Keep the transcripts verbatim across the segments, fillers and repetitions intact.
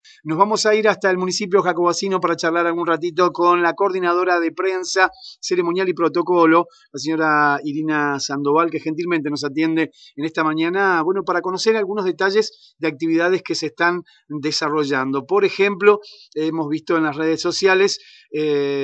Nos vamos a ir hasta el municipio jacobacino para charlar algún ratito con la coordinadora de prensa, ceremonial y protocolo, la señora Irina Sandoval, que gentilmente nos atiende en esta mañana, bueno, para conocer algunos detalles de actividades que se están desarrollando. Por ejemplo, hemos visto en las redes sociales eh,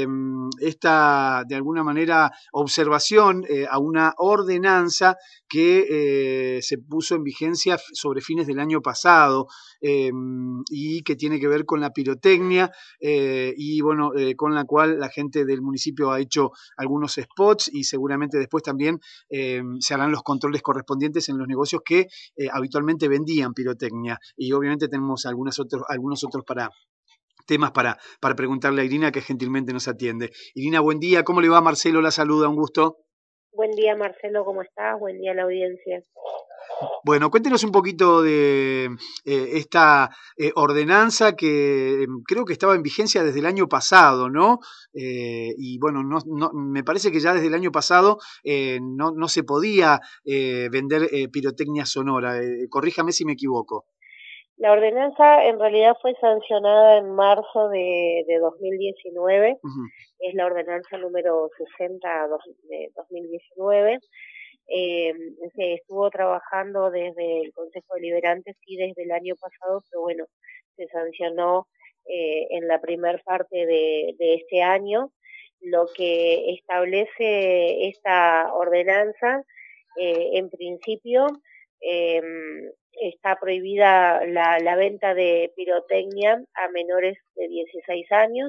esta, de alguna manera, observación eh, a una ordenanza que eh, se puso en vigencia sobre fines del año pasado eh, y que tiene que ver con la pirotecnia eh, y bueno, eh, con la cual la gente del municipio ha hecho algunos spots y seguramente después también eh, se harán los controles correspondientes en los negocios que eh, habitualmente vendían pirotecnia y obviamente tenemos algunos otros, algunos otros para temas para, para preguntarle a Irina, que gentilmente nos atiende. Irina, buen día, ¿cómo le va? Marcelo la saluda, un gusto. Buen día, Marcelo, ¿cómo estás? Buen día a la audiencia. Bueno, cuéntenos un poquito de eh, esta eh, ordenanza que eh, creo que estaba en vigencia desde el año pasado, ¿no? Eh, y bueno, no, no, me parece que ya desde el año pasado eh, no, no se podía eh, vender eh, pirotecnia sonora. Eh, corríjame si me equivoco. La ordenanza en realidad fue sancionada en marzo de, de dos mil diecinueve, uh-huh. Es la ordenanza número sesenta de dos mil diecinueve. Eh, se estuvo trabajando desde el Consejo Deliberante, sí, desde el año pasado, pero bueno, se sancionó eh, en la primer parte de, de este año. Lo que establece esta ordenanza, eh, en principio, eh, está prohibida la, la venta de pirotecnia a menores de dieciséis años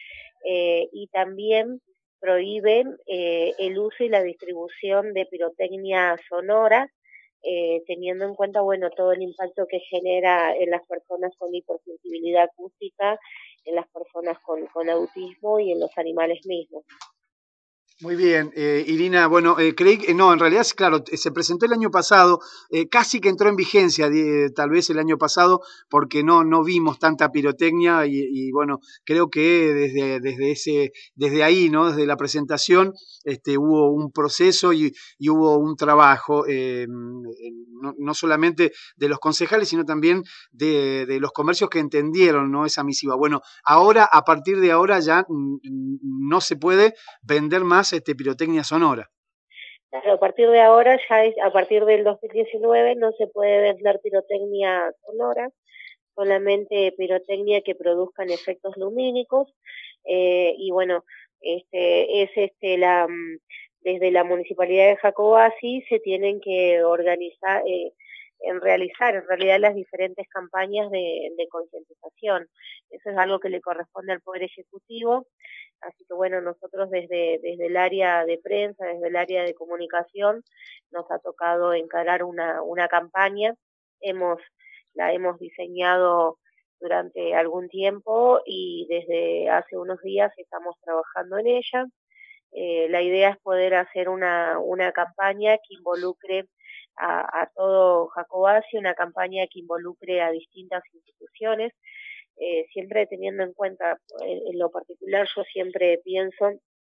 eh, y también prohíben eh, el uso y la distribución de pirotecnia sonora, eh, teniendo en cuenta, bueno, todo el impacto que genera en las personas con hipersensibilidad acústica, en las personas con, con autismo y en los animales mismos. Muy bien, eh, Irina, bueno, eh, creí que, no, en realidad, claro, se presentó el año pasado, eh, casi que entró en vigencia, eh, tal vez el año pasado, porque no, no vimos tanta pirotecnia y, y bueno, creo que desde, desde, ese, desde ahí, ¿no? Desde la presentación, este, hubo un proceso y, y hubo un trabajo, eh, no, no solamente de los concejales, sino también de, de los comercios que entendieron, ¿no? Esa misiva. Bueno, ahora, a partir de ahora ya no se puede vender más este, pirotecnia sonora. Claro, a partir de ahora, ya es, a partir del dos mil diecinueve, no se puede vender pirotecnia sonora, solamente pirotecnia que produzcan efectos lumínicos, eh, y bueno, este es este la desde la Municipalidad de Jacobasi se tienen que organizar, eh, en realizar en realidad las diferentes campañas de, de concientización. Eso es algo que le corresponde al Poder Ejecutivo. Así que bueno, nosotros desde, desde el área de prensa, desde el área de comunicación, nos ha tocado encarar una, una campaña. Hemos, la hemos diseñado durante algún tiempo y desde hace unos días estamos trabajando en ella. Eh, la idea es poder hacer una, una campaña que involucre a, a todo Jacobasi, una campaña que involucre a distintas instituciones. Eh, siempre teniendo en cuenta, en, en lo particular yo siempre pienso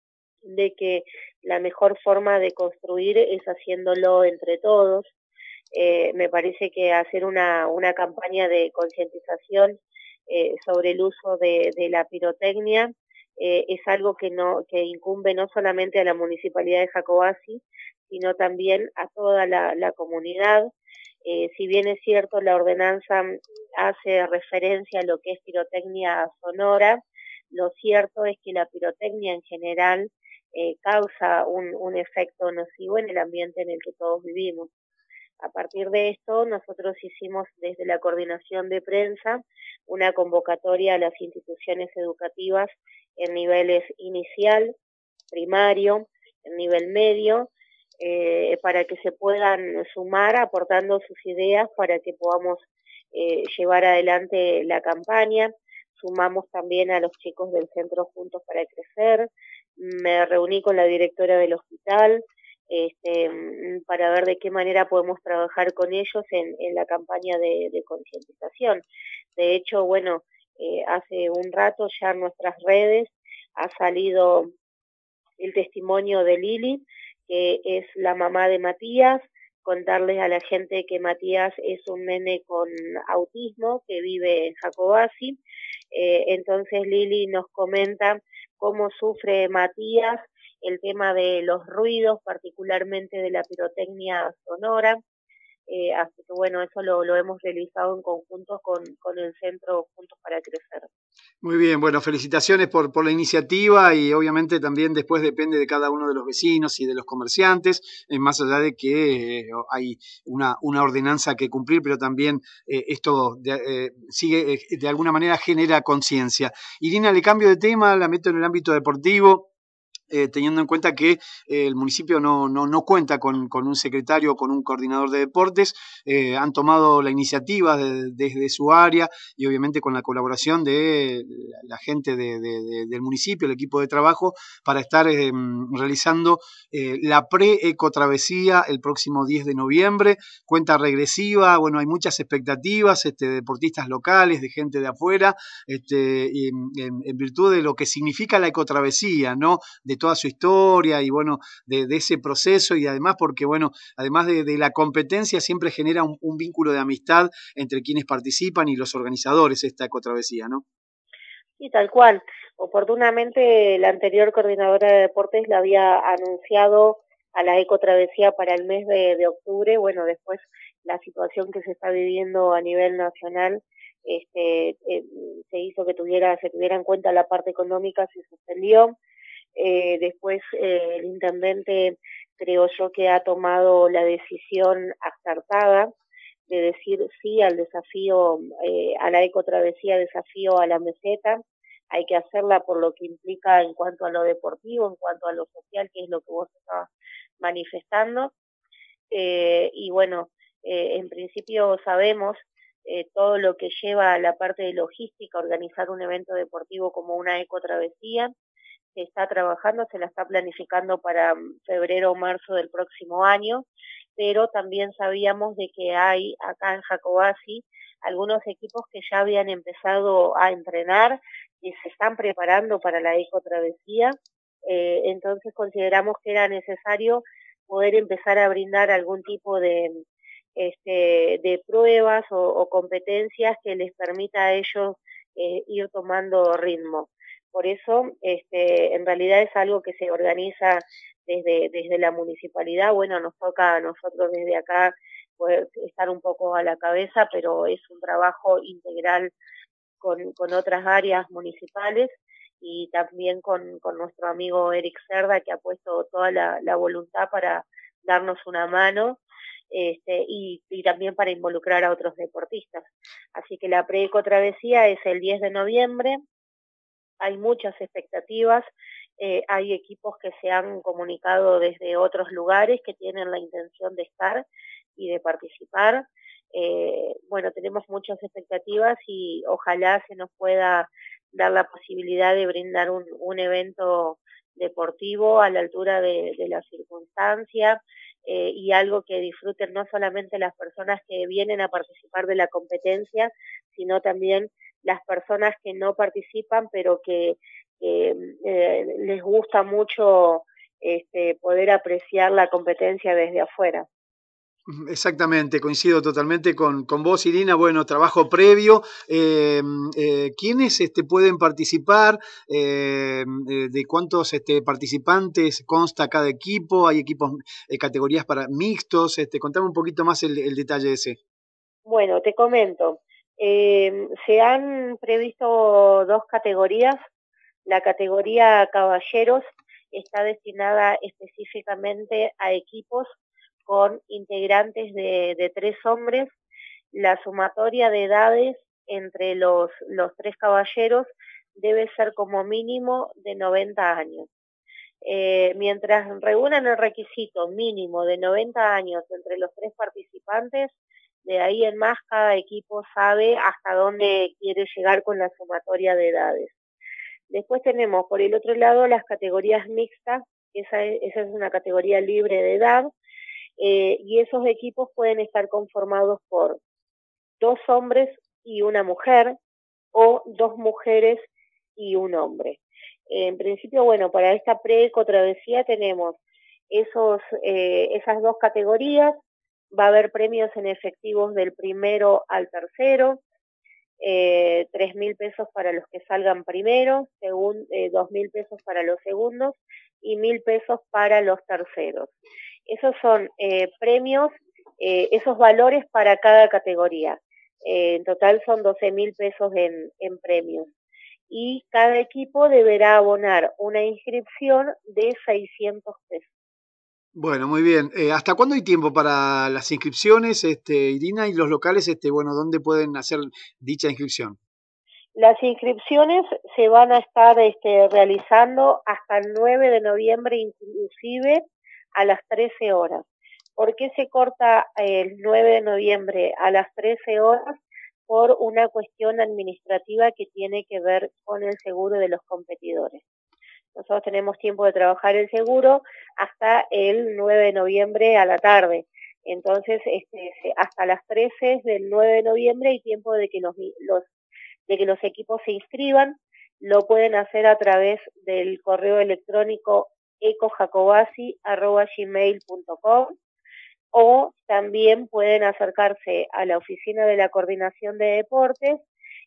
de que la mejor forma de construir es haciéndolo entre todos. Eh, me parece que hacer una, una campaña de concientización eh, sobre el uso de, de la pirotecnia eh, es algo que no que incumbe no solamente a la Municipalidad de Jacobasi, sino también a toda la, la comunidad. Eh, si bien es cierto, la ordenanza hace referencia a lo que es pirotecnia sonora, lo cierto es que la pirotecnia en general eh, causa un, un efecto nocivo en el ambiente en el que todos vivimos. A partir de esto, nosotros hicimos desde la coordinación de prensa una convocatoria a las instituciones educativas en niveles inicial, primario, en nivel medio, Eh, para que se puedan sumar aportando sus ideas para que podamos eh, llevar adelante la campaña. Sumamos también a los chicos del Centro Juntos para Crecer. Me reuní con la directora del hospital este, para ver de qué manera podemos trabajar con ellos en, en la campaña de, de concientización. De hecho, bueno, eh, hace un rato ya en nuestras redes ha salido el testimonio de Lili, que es la mamá de Matías, contarles a la gente que Matías es un nene con autismo que vive en Jacobasi. Eh, entonces Lili nos comenta cómo sufre Matías el tema de los ruidos, particularmente de la pirotecnia sonora. Eh, así que bueno, eso lo, lo hemos realizado en conjunto con, con el Centro Juntos para Crecer. Muy bien, bueno, felicitaciones por, por la iniciativa y obviamente también después depende de cada uno de los vecinos y de los comerciantes, eh, más allá de que eh, hay una, una ordenanza que cumplir, pero también eh, esto de, eh, sigue, eh, de alguna manera genera conciencia. Irina, le cambio de tema, la meto en el ámbito deportivo. Eh, teniendo en cuenta que eh, el municipio no, no, no cuenta con, con un secretario o con un coordinador de deportes, eh, han tomado la iniciativa de, desde su área y obviamente con la colaboración de la, la gente de, de, de, del municipio, el equipo de trabajo, para estar eh, realizando eh, la pre-ecotravesía el próximo diez de noviembre, cuenta regresiva, bueno, hay muchas expectativas, este, de deportistas locales, de gente de afuera, este, y, en, en virtud de lo que significa la ecotravesía, ¿no? De toda su historia y bueno, de, de ese proceso y además porque bueno, además de, de la competencia siempre genera un, un vínculo de amistad entre quienes participan y los organizadores esta ecotravesía, ¿no? Sí, tal cual. Oportunamente la anterior coordinadora de deportes la había anunciado a la ecotravesía para el mes de, de octubre. Bueno, después la situación que se está viviendo a nivel nacional este, eh, se hizo que tuviera, se tuviera en cuenta la parte económica, se suspendió. Eh, después eh, el intendente creo yo que ha tomado la decisión acertada de decir sí al desafío, eh, a la ecotravesía, desafío a la meseta. Hay que hacerla por lo que implica en cuanto a lo deportivo, en cuanto a lo social, que es lo que vos estabas manifestando. Eh, y bueno, eh, en principio sabemos eh, todo lo que lleva a la parte de logística, organizar un evento deportivo como una ecotravesía. Se está trabajando, se la está planificando para febrero o marzo del próximo año, pero también sabíamos de que hay acá en Jacobasi algunos equipos que ya habían empezado a entrenar y se están preparando para la ecotravesía, eh, entonces consideramos que era necesario poder empezar a brindar algún tipo de, este, de pruebas o, o competencias que les permita a ellos eh, ir tomando ritmo. Por eso, este, en realidad es algo que se organiza desde, desde la municipalidad. Bueno, nos toca a nosotros desde acá poder estar un poco a la cabeza, pero es un trabajo integral con, con otras áreas municipales y también con, con nuestro amigo Eric Cerda, que ha puesto toda la, la voluntad para darnos una mano. Este, y, y también para involucrar a otros deportistas. Así que la pre-ecotravesía es el diez de noviembre, hay muchas expectativas, eh, hay equipos que se han comunicado desde otros lugares que tienen la intención de estar y de participar. Eh, bueno, tenemos muchas expectativas y ojalá se nos pueda dar la posibilidad de brindar un, un evento deportivo a la altura de, de la circunstancia eh, y algo que disfruten no solamente las personas que vienen a participar de la competencia, sino también las personas que no participan, pero que eh, eh, les gusta mucho este, poder apreciar la competencia desde afuera. Exactamente, coincido totalmente con, con vos, Irina. Bueno, trabajo previo. Eh, eh, ¿Quiénes este, pueden participar? Eh, ¿De cuántos este, participantes consta cada equipo? ¿Hay equipos, eh, categorías para mixtos? Este, contame un poquito más el, el detalle ese. Bueno, te comento. Eh, se han previsto dos categorías. La categoría caballeros está destinada específicamente a equipos con integrantes de, de tres hombres. La sumatoria de edades entre los, los tres caballeros debe ser como mínimo de noventa años. Eh, mientras reúnan el requisito mínimo de noventa años entre los tres participantes, de ahí en más cada equipo sabe hasta dónde quiere llegar con la sumatoria de edades. Después tenemos por el otro lado las categorías mixtas, esa es, esa es una categoría libre de edad, eh, y esos equipos pueden estar conformados por dos hombres y una mujer, o dos mujeres y un hombre. En principio, bueno, para esta pre-ecotravesía tenemos esos, eh, esas dos categorías. va a haber premios en efectivos del primero al tercero, eh, tres mil pesos para los que salgan primero, según, eh, dos mil pesos para los segundos y mil pesos para los terceros. Esos son eh, premios, eh, esos valores para cada categoría. Eh, en total son doce mil pesos en, en premios. Y cada equipo deberá abonar una inscripción de seiscientos pesos. Bueno, muy bien. Eh, ¿hasta cuándo hay tiempo para las inscripciones, este, Irina, y los locales, este, bueno, dónde pueden hacer dicha inscripción? Las inscripciones se van a estar este, realizando hasta el nueve de noviembre, inclusive a las trece horas. ¿Por qué se corta el nueve de noviembre a las trece horas? Por una cuestión administrativa que tiene que ver con el seguro de los competidores. Nosotros tenemos tiempo de trabajar el seguro hasta el nueve de noviembre a la tarde. Entonces, este, hasta las trece del nueve de noviembre hay tiempo de que los, los, de que los equipos se inscriban. Lo pueden hacer a través del correo electrónico ecojacobasi arroba gmail punto com o también pueden acercarse a la oficina de la Coordinación de Deportes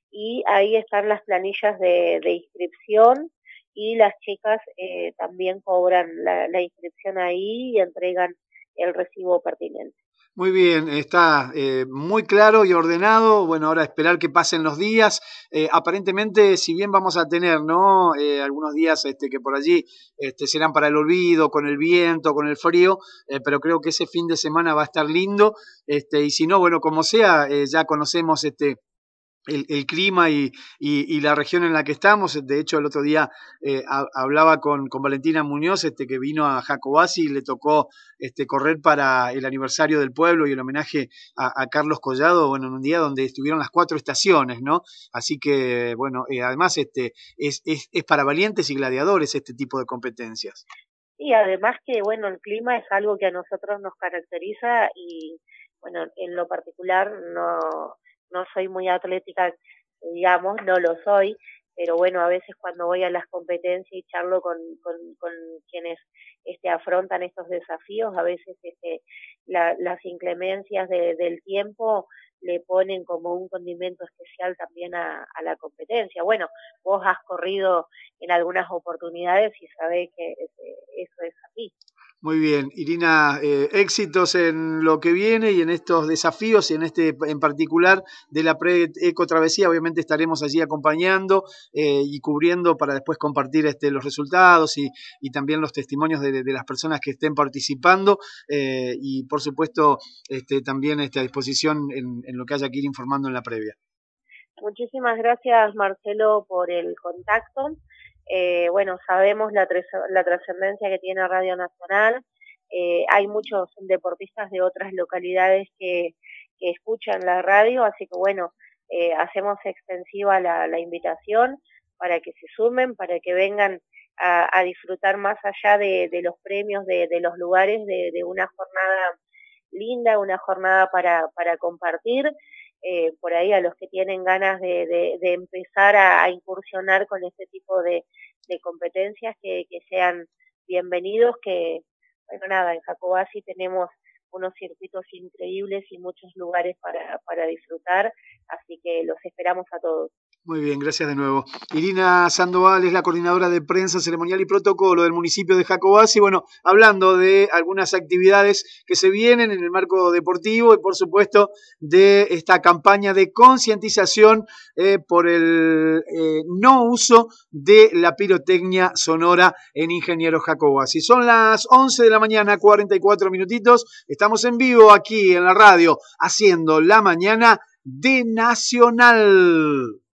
y ahí están las planillas de, de inscripción. Y las chicas eh, también cobran la, la inscripción ahí y entregan el recibo pertinente. Muy bien, está eh, muy claro y ordenado. Bueno, ahora esperar que pasen los días. Eh, aparentemente, si bien vamos a tener, ¿no? Eh, algunos días este, que por allí este, serán para el olvido, con el viento, con el frío, eh, pero creo que ese fin de semana va a estar lindo. Este, y si no, bueno, como sea, eh, ya conocemos este. El, el clima y, y, y la región en la que estamos. De hecho, el otro día eh, a, hablaba con, con Valentina Muñoz, este, que vino a Jacobasi y le tocó este, correr para el aniversario del pueblo y el homenaje a, a Carlos Collado, bueno, en un día donde estuvieron las cuatro estaciones, ¿no? Así que, bueno, eh, además este, es, es, es para valientes y gladiadores este tipo de competencias. Y además que, bueno, el clima es algo que a nosotros nos caracteriza y, bueno, en lo particular no... no soy muy atlética, digamos, no lo soy, pero bueno, a veces cuando voy a las competencias y charlo con, con, con quienes este, afrontan estos desafíos, a veces este, la, las inclemencias de, del tiempo le ponen como un condimento especial también a, a la competencia. Bueno, vos has corrido en algunas oportunidades y sabés que eso es así. Muy bien, Irina, eh, éxitos en lo que viene y en estos desafíos y en este en particular de la pre-eco travesía. Obviamente estaremos allí acompañando eh, y cubriendo para después compartir este, los resultados y, y también los testimonios de, de las personas que estén participando eh, y por supuesto este, también este, a disposición en, en lo que haya que ir informando en la previa. Muchísimas gracias, Marcelo, por el contacto. Eh, bueno, sabemos la, la trascendencia que tiene Radio Nacional. Eh, hay muchos deportistas de otras localidades que, que escuchan la radio, así que bueno, eh, hacemos extensiva la, la invitación para que se sumen, para que vengan a, a disfrutar más allá de, de los premios, de, de los lugares, de, de una jornada linda, una jornada para, para compartir. Eh, por ahí a los que tienen ganas de, de, de empezar a, a incursionar con este tipo de, de competencias, que, que sean bienvenidos, que, bueno, nada, en Jacobasi tenemos unos circuitos increíbles y muchos lugares para, para disfrutar, así que los esperamos a todos. Muy bien, gracias de nuevo. Irina Sandoval es la coordinadora de prensa, ceremonial y protocolo del municipio de Jacobasi. Bueno, hablando de algunas actividades que se vienen en el marco deportivo y por supuesto de esta campaña de concientización eh, por el eh, no uso de la pirotecnia sonora en Ingeniero Jacobasi. Son las once de la mañana, cuarenta y cuatro minutitos. Estamos en vivo aquí en la radio haciendo la mañana de Nacional.